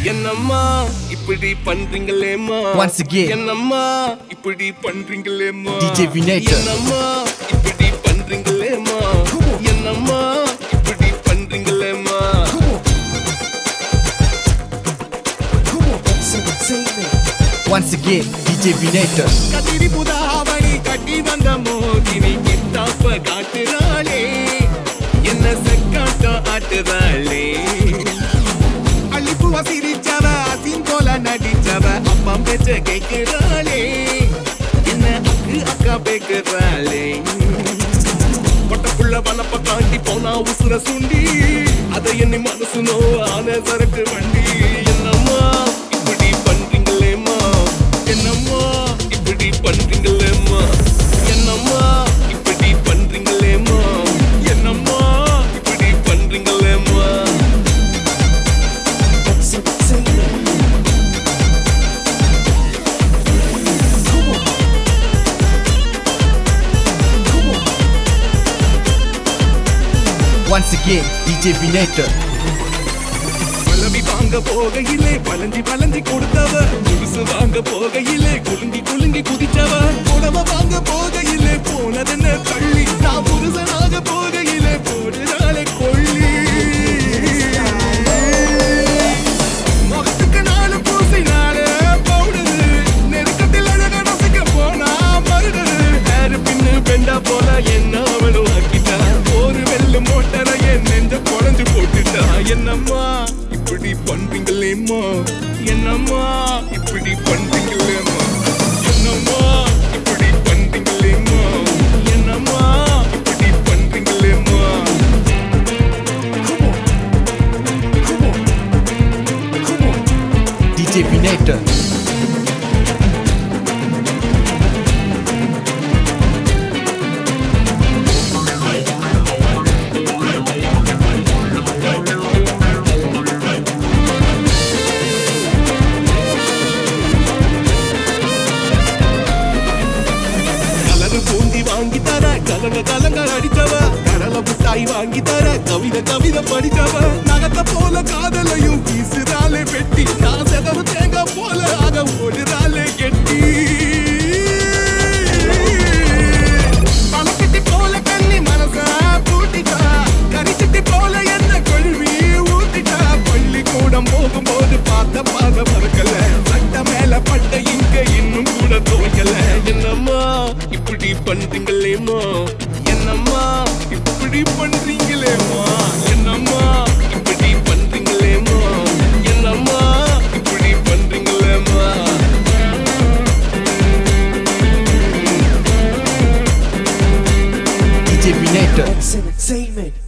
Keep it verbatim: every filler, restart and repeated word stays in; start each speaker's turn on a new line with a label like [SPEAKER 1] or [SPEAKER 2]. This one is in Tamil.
[SPEAKER 1] என்னம்மா இப்படி பண்றீங்களேம்மா
[SPEAKER 2] Once again
[SPEAKER 1] என்னம்மா இப்படி பண்றீங்களேம்மா
[SPEAKER 2] D J Vinator
[SPEAKER 1] என்னம்மா இப்படி பண்றீங்களேம்மா என்னம்மா இப்படி பண்றீங்களேம்மா
[SPEAKER 2] Once again D J Vinator
[SPEAKER 1] கத்திரி புதாவணி கட்டி வந்த மோகினி கித்தாப்ப காட்டுறாளே என்ன சக்காட்டம் ஆட்டுறாளே அள்ளிப்பூவ சிரிச்சவ அசின் போல நடிச்சவ அப்பா பேச்ச கேட்கிறாளே என்ன அக்கு அக்கா பேக்குறாளே கொட்டப்புள்ள வனப்ப தாண்டி போனா உசுர சுண்டி அதை எண்ணி மனசு நோ ஆன சரக்கு வண்டி என்னம்மா இப்படி பண்றீங்களேம்மா என்னம்மா இப்படி பண்றீங்களேம்மா என்னம்மா இப்படி பண்றீங்களேம்மா என்னம்மா இப்படி பண்றீங்களேம்மா
[SPEAKER 2] Once again D J Vinator
[SPEAKER 1] பழவி வாங்க போகையிலே பழஞ்சி பழஞ்சி கொடுத்தவ புதுசு வாங்க போகையிலே குலுங்கி குலுங்கி குதிச்சவ புடவ வாங்க போகையிலே போனதென்ன தள்ளி நான் புருஷனாக போகையிலே போடுறாளே கொள்ளி முகத்துக்கு நாலு பூசி நாளே பவுடரு நெருக்கத்தில் அழக ரசிக்க போனா மருடரு ஹேரு பின்னு பெண்டா போல என்ன அவளும் ஆக்கிட்டா ஒரு வெள்ளு மோட்டரை என் நெஞ்ச குழஞ்சு போட்டுட்டா என்னம்மா இப்படி பண்றீங்களேம்மா என்னம்மா இப்படி பண்றீங்களேம்மா என்னம்மா இப்படி பண்றீங்களேம்மா என்னம்மா இப்படி பண்றீங்களேம்மா
[SPEAKER 2] D J Vinator
[SPEAKER 1] வாங்கி தர கலங்க கலங்க அடிச்சவ கடல புத்தாய் வாங்கி தர கவிதை கவிதை படிச்சவ நகத்த போல காதலையும் வீசுறாலே வெட்டி நான் செதவு தேங்காய் போல ஆக ஓடுறாலே கெட்டி பழக்கட்டி போல கண்ணி மனச பூட்டிட்டா கரிச்சட்டி போல என்ன கொள்வி ஊட்டிட்டா பள்ளி கூடம் போகும்போது பார்த்த பாத மறுக்கல சட்ட மேல பட்ட இங்க இன்னும் கூட துவைக்கல என்னம்மா இப்படி பண்றீங்களேம்மா என்னம்மா இப்படி பண்றீங்களேம்மா என்னம்மா இப்படி பண்றீங்களேம்மா என்னம்மா இப்படி பண்றீங்களேம்மா
[SPEAKER 2] D J Vinator
[SPEAKER 3] Entertainment